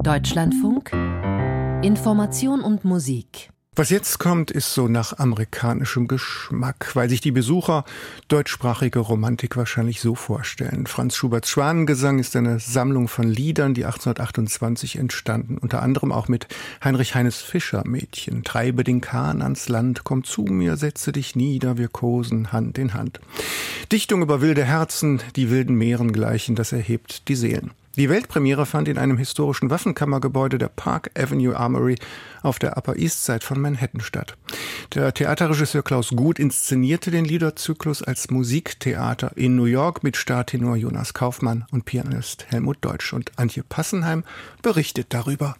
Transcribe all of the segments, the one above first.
Deutschlandfunk, Information und Musik. Was jetzt kommt, ist so nach amerikanischem Geschmack, weil sich die Besucher deutschsprachige Romantik wahrscheinlich so vorstellen. Franz Schuberts Schwanengesang ist eine Sammlung von Liedern, die 1828 entstanden, unter anderem auch mit Heinrich Heines Fischermädchen. Treibe den Kahn ans Land, komm zu mir, setze dich nieder, wir kosen Hand in Hand. Dichtung über wilde Herzen, die wilden Meeren gleichen, das erhebt die Seelen. Die Weltpremiere fand in einem historischen Waffenkammergebäude der Park Avenue Armory auf der Upper East Side von Manhattan statt. Der Theaterregisseur Klaus Guth inszenierte den Liederzyklus als Musiktheater in New York mit Startenor Jonas Kaufmann und Pianist Helmut Deutsch. Und Antje Passenheim berichtet darüber.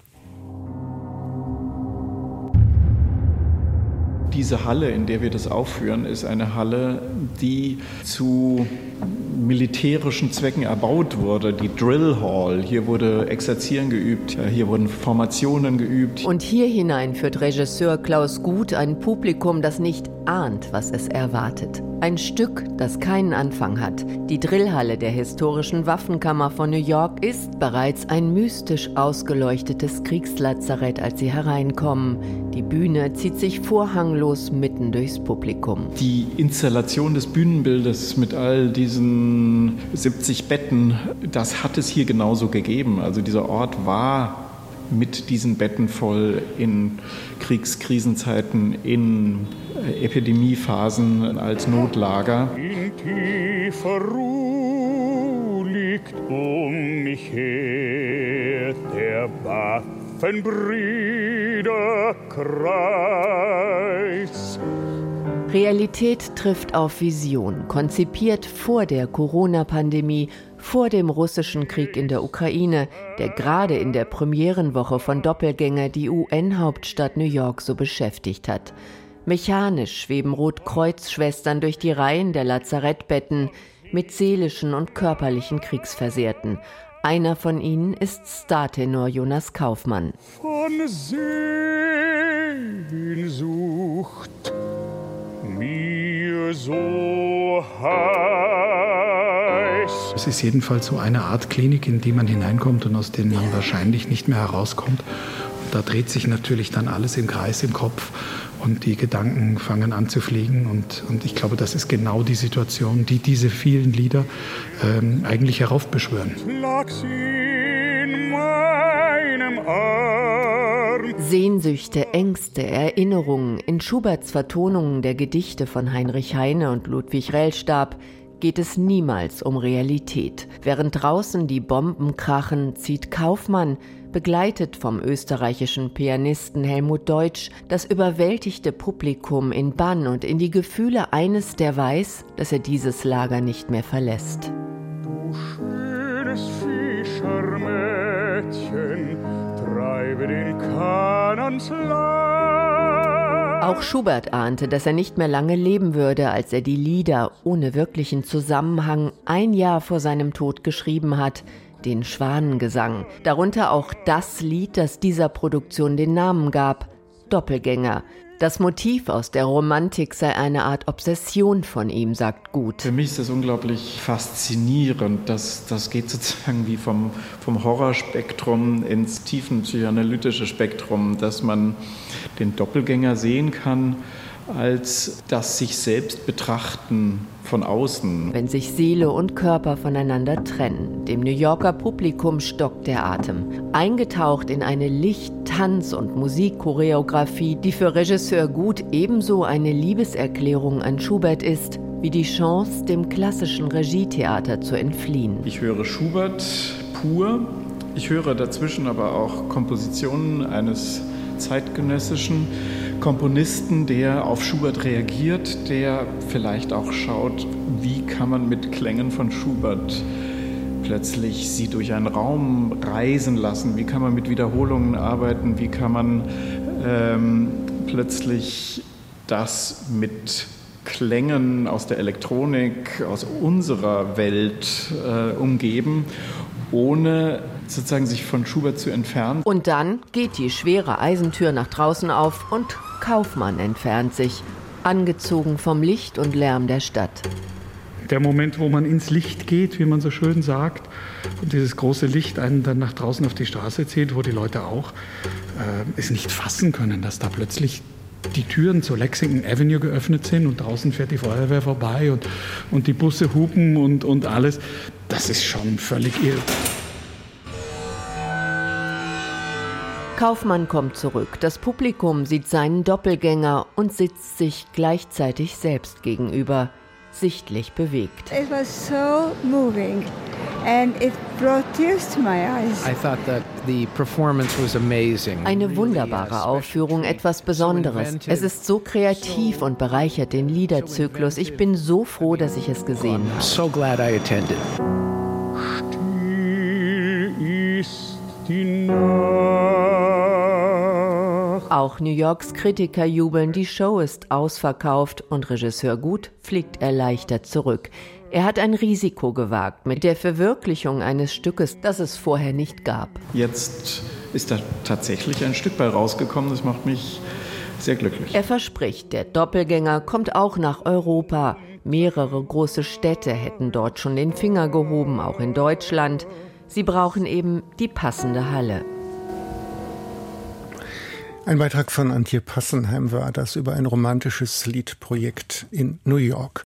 Diese Halle, in der wir das aufführen, ist eine Halle, die zu militärischen Zwecken erbaut wurde. Die Drill Hall. Hier wurde Exerzieren geübt, hier wurden Formationen geübt. Und hier hinein führt Regisseur Klaus Guth ein Publikum, das nicht ahnt, was es erwartet. Ein Stück, das keinen Anfang hat. Die Drillhalle der historischen Waffenkammer von New York ist bereits ein mystisch ausgeleuchtetes Kriegslazarett, als sie hereinkommen. Die Bühne zieht sich vorhanglos mitten durchs Publikum. Die Installation des Bühnenbildes mit all diesen 70 Betten, das hat es hier genauso gegeben. Also dieser Ort war mit diesen Betten voll in Krisenzeiten, in Epidemiephasen als Notlager. In tiefer Ruhe liegt mich her der Waffenbrüderkreis. Realität trifft auf Vision, konzipiert vor der Corona-Pandemie, vor dem russischen Krieg in der Ukraine, der gerade in der Premierenwoche von Doppelgänger die UN-Hauptstadt New York so beschäftigt hat. Mechanisch schweben Rotkreuz-Schwestern durch die Reihen der Lazarettbetten mit seelischen und körperlichen Kriegsversehrten. Einer von ihnen ist Startenor Jonas Kaufmann. Von Sehnsucht mir so heiß. Es ist jedenfalls so eine Art Klinik, in die man hineinkommt und aus der man wahrscheinlich nicht mehr herauskommt. Und da dreht sich natürlich dann alles im Kreis im Kopf und die Gedanken fangen an zu fliegen. Und ich glaube, das ist genau die Situation, die diese vielen Lieder eigentlich heraufbeschwören. Lag's in meinem Arm. Sehnsüchte, Ängste, Erinnerungen. In Schuberts Vertonungen der Gedichte von Heinrich Heine und Ludwig Rellstab geht es niemals um Realität. Während draußen die Bomben krachen, zieht Kaufmann, begleitet vom österreichischen Pianisten Helmut Deutsch, das überwältigte Publikum in Bann und in die Gefühle eines, der weiß, dass er dieses Lager nicht mehr verlässt. Du schönes Fischermädchen, treibe den Kahn ans Land. Auch Schubert ahnte, dass er nicht mehr lange leben würde, als er die Lieder ohne wirklichen Zusammenhang ein Jahr vor seinem Tod geschrieben hat, den Schwanengesang. Darunter auch das Lied, das dieser Produktion den Namen gab, Doppelgänger. Das Motiv aus der Romantik sei eine Art Obsession von ihm, sagt Guth. Für mich ist das unglaublich faszinierend. Das geht sozusagen wie vom Horrorspektrum ins tiefenpsychoanalytische Spektrum, dass man den Doppelgänger sehen kann als das sich selbst betrachten von außen. Wenn sich Seele und Körper voneinander trennen. Dem New Yorker Publikum stockt der Atem. Eingetaucht in eine Licht-, Tanz- und Musikchoreografie, die für Regisseur Guth ebenso eine Liebeserklärung an Schubert ist, wie die Chance, dem klassischen Regietheater zu entfliehen. Ich höre Schubert pur. Ich höre dazwischen aber auch Kompositionen eines zeitgenössischen Komponisten, der auf Schubert reagiert, der vielleicht auch schaut, wie kann man mit Klängen von Schubert plötzlich sie durch einen Raum reisen lassen, wie kann man mit Wiederholungen arbeiten, wie kann man plötzlich das mit Klängen aus der Elektronik, aus unserer Welt umgeben, ohne sozusagen sich von Schubert zu entfernen. Und dann geht die schwere Eisentür nach draußen auf und Kaufmann entfernt sich, angezogen vom Licht und Lärm der Stadt. Der Moment, wo man ins Licht geht, wie man so schön sagt, und dieses große Licht einen dann nach draußen auf die Straße zieht, wo die Leute auch es nicht fassen können, dass da plötzlich die Türen zur Lexington Avenue geöffnet sind und draußen fährt die Feuerwehr vorbei und die Busse hupen und alles. Das ist schon völlig irre. Kaufmann kommt zurück. Das Publikum sieht seinen Doppelgänger und sitzt sich gleichzeitig selbst gegenüber, sichtlich bewegt. It was so moving and it brought tears to my eyes. I thought that the performance was amazing. Eine wunderbare Aufführung, etwas Besonderes. Es ist so kreativ und bereichert den Liederzyklus. Ich bin so froh, dass ich es gesehen habe. So glad I attended. Still ist die Nacht. Auch New Yorks Kritiker jubeln, die Show ist ausverkauft und Regisseur Gut fliegt erleichtert zurück. Er hat ein Risiko gewagt mit der Verwirklichung eines Stückes, das es vorher nicht gab. Jetzt ist da tatsächlich ein Stück bei rausgekommen, das macht mich sehr glücklich. Er verspricht, der Doppelgänger kommt auch nach Europa. Mehrere große Städte hätten dort schon den Finger gehoben, auch in Deutschland. Sie brauchen eben die passende Halle. Ein Beitrag von Antje Passenheim war das über ein romantisches Liedprojekt in New York.